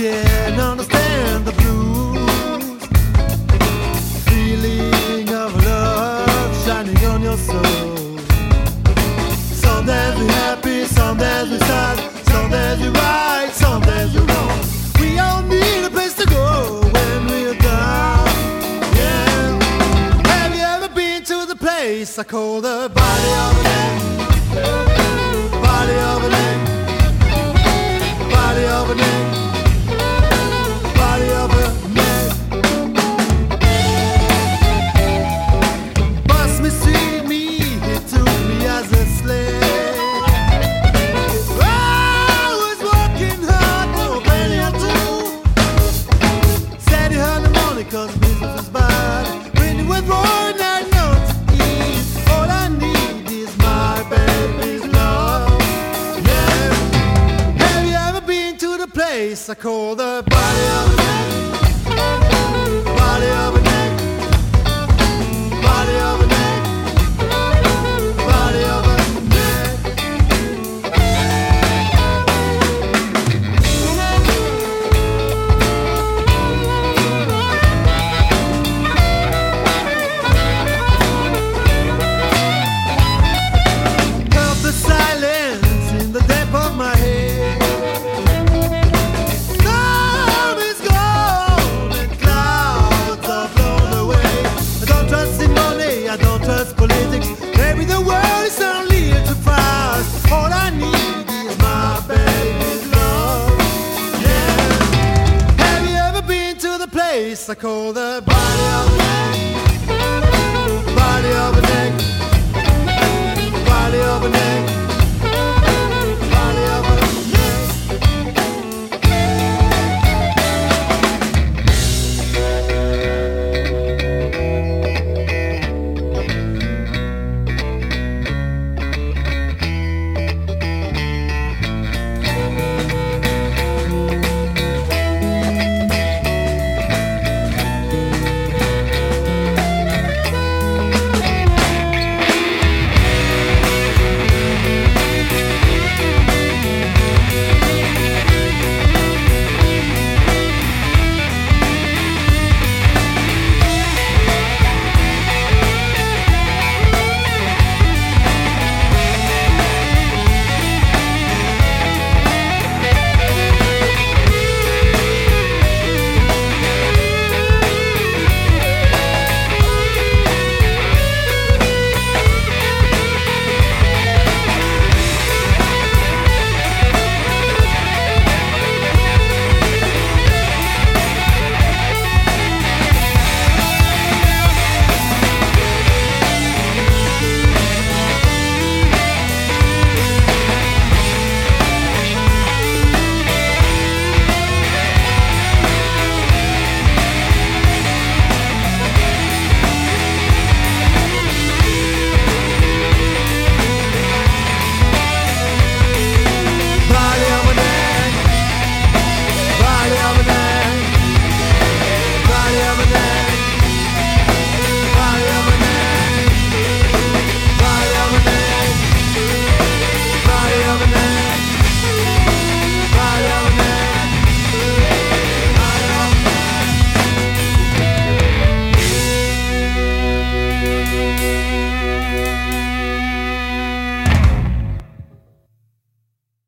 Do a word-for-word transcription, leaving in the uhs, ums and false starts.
can't understand the blues. Feeling of love shining on your soul. Some days we're happy, some days we're sad, some days you're right, some days you're wrong. We all need a place to go when we're down. Yeah. Have you ever been to the place I call the body of an egg? Body of an egg. Body of an egg. Body of an egg. Bust me, see me, he took me as a slave. I was working hard for a penny or two. Said he heard the money cause business was bad. When it went wrong, I know to eat. All I need is my baby's love. Yeah. Have you ever been to the place I call the body of an egg? Body of an egg. Body of an egg. Body of an egg. Felt the silence in the depth of my head. Storm is gone and clouds are blown away. I don't trust in money, I don't trust politics. Maybe the world is only too fast. All I need is my baby's love. Yeah. Have you ever been to the place I call the body of an egg?